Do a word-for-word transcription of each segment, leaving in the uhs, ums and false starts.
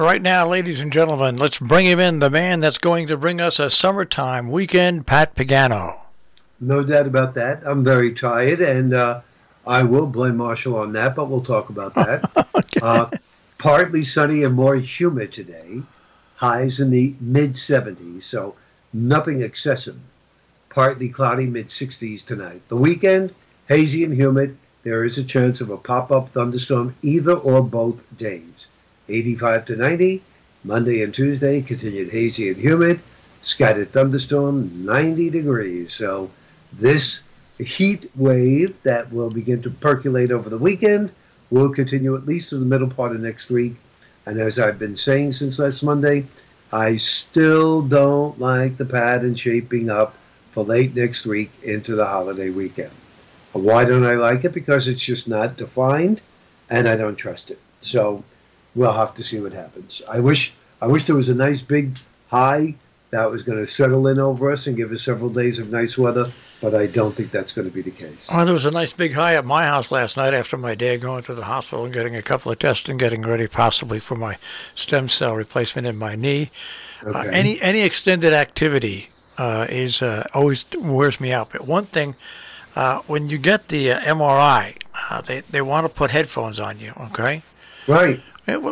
Right now, ladies and gentlemen, let's bring him in, the man that's going to bring us a summertime weekend, Pat Pagano. No doubt about that. I'm very tired, and uh, I will blame Marshall on that, but we'll talk about that. Okay. Uh, partly sunny and more humid today. Highs in the mid seventies, so nothing excessive. Partly cloudy, mid sixties tonight. The weekend, hazy and humid. There is a chance of a pop-up thunderstorm either or both days. eighty-five to ninety. Monday and Tuesday, continued hazy and humid. Scattered thunderstorm, ninety degrees. So this heat wave that will begin to percolate over the weekend will continue at least to the middle part of next week. And as I've been saying since last Monday, I still don't like the pattern shaping up for late next week into the holiday weekend. Why don't I like it? Because it's just not defined, and I don't trust it. So we'll have to see what happens. I wish I wish there was a nice big high that was going to settle in over us and give us several days of nice weather, but I don't think that's going to be the case. Oh, there was a nice big high at my house last night after my dad going to the hospital and getting a couple of tests and getting ready possibly for my stem cell replacement in my knee. Okay. Uh, any any extended activity uh, is uh, always wears me out. But one thing, uh, when you get the uh, M R I, uh, they, they want to put headphones on you, okay? Right.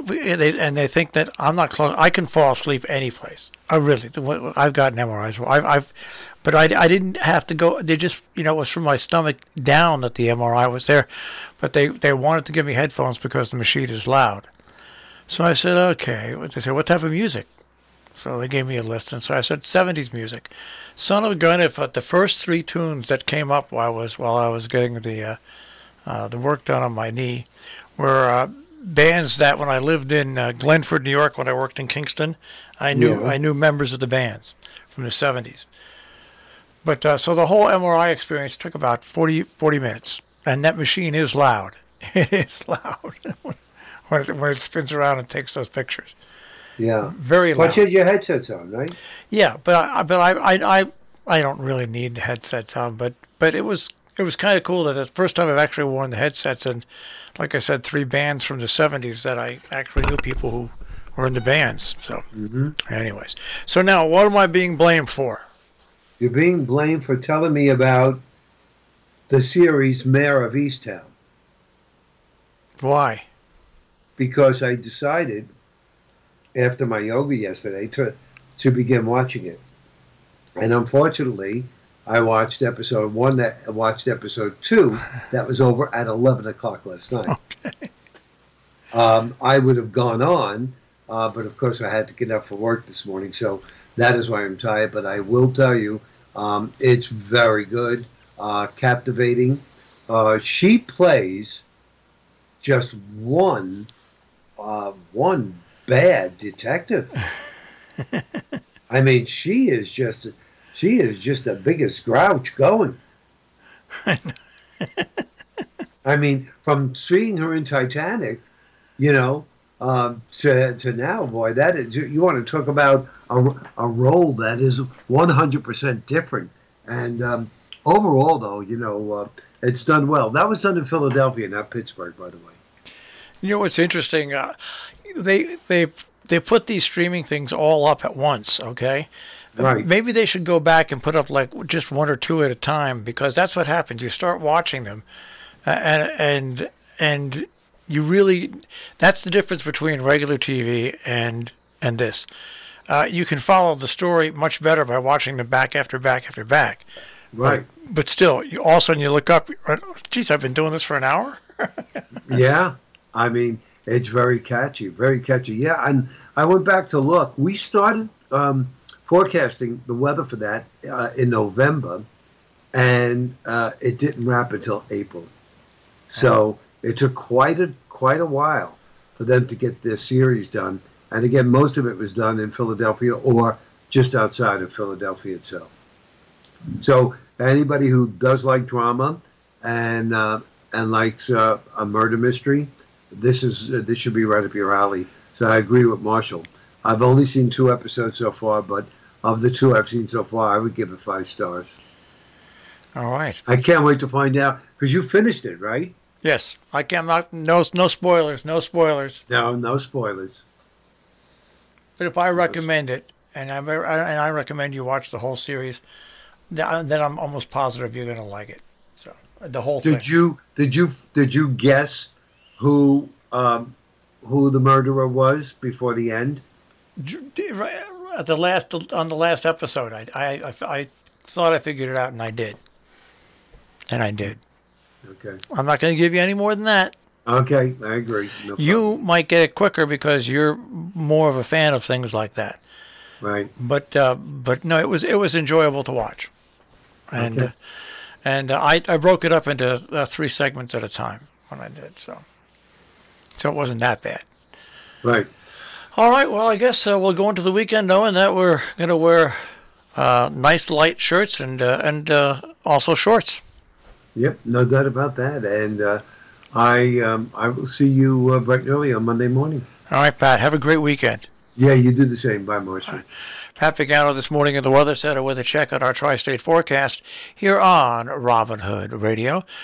And they think that I'm not close. I can fall asleep any place. I really, I've gotten M R Is. I've, I've, but I, I didn't have to go. They just, you know, it was from my stomach down that the M R I was there. But they, they wanted to give me headphones because the machine is loud. So I said, okay. They said, what type of music? So they gave me a list, and so I said seventies music. Son of a gun! If uh, the first three tunes that came up while I was while I was getting the uh, uh, the work done on my knee were. Uh, bands that when I lived in uh, Glenford, New York, when I worked in Kingston, I knew Yeah. I knew members of the bands from the seventies. But uh, so the whole M R I experience took about forty, forty minutes, and that machine is loud. It is loud when it, when it spins around and takes those pictures. Yeah. Very loud. But you had your headsets on, right? Yeah, but I but I I I, I don't really need the headsets on, but but it was it was kind of cool that the first time I've actually worn the headsets, and like I said, three bands from the seventies that I actually knew people who were in the bands. So, Mm-hmm. anyways. So now, what am I being blamed for? You're being blamed for telling me about the series Mayor of Easttown. Why? Because I decided after my yoga yesterday to to begin watching it. And unfortunately, I watched episode one, that watched episode two, that was over at eleven o'clock last night. Okay. Um, I would have gone on, uh, but of course I had to get up for work this morning, so that is why I'm tired. But I will tell you, um, it's very good, uh, captivating. Uh, she plays just one, uh, one bad detective. I mean, she is just, she is just the biggest grouch going. I mean, from seeing her in Titanic, you know, um, to to now, boy, that is, you want to talk about a, a role that is one hundred percent different. And um, overall, though, you know, uh, it's done well. That was done in Philadelphia, not Pittsburgh, by the way. You know what's interesting? Uh, they they they put these streaming things all up at once. Okay. Right. Maybe they should go back and put up like just one or two at a time, because that's what happens. You start watching them, uh, and and and you really, that's the difference between regular T V and and this. Uh, you can follow the story much better by watching them back after back after back. Right. But, but still, you, all of a sudden you look up, geez, I've been doing this for an hour? Yeah. I mean, it's very catchy, very catchy. Yeah, and I went back to look. We started um, forecasting the weather for that uh, in November, and uh, it didn't wrap until April. So it took quite a quite a while for them to get their series done. And again, most of it was done in Philadelphia or just outside of Philadelphia itself. So anybody who does like drama and uh, and likes uh, a murder mystery, this is uh, this should be right up your alley. So I agree with Marshall. I've only seen two episodes so far, but of the two I've seen so far, I would give it five stars. All right. I can't wait to find out, because you finished it, right? Yes, I can not. No, no spoilers. No spoilers. No, no spoilers. But if I recommend it, and I and I recommend you watch the whole series, then I'm almost positive you're going to like it. So the whole did thing. Did you did you did you guess who um, who the murderer was before the end? At the last on the last episode, I I I, I thought I figured it out, and I did, and I did. Okay. I'm not going to give you any more than that. Okay, I agree. No you might get it quicker because you're more of a fan of things like that. Right. But uh, but no, it was it was enjoyable to watch, and okay. uh, and uh, I I broke it up into uh, three segments at a time when I did, so so it wasn't that bad. Right. All right. Well, I guess uh, we'll go into the weekend knowing that we're going to wear uh, nice light shirts and uh, and uh, also shorts. Yep, no doubt about that. And uh, I um, I will see you uh, bright and early on Monday morning. All right, Pat. Have a great weekend. Yeah, you do the same. Bye, Marshall. Right. Pat Pagano this morning at the Weather Center with a check on our tri-state forecast here on Robin Hood Radio.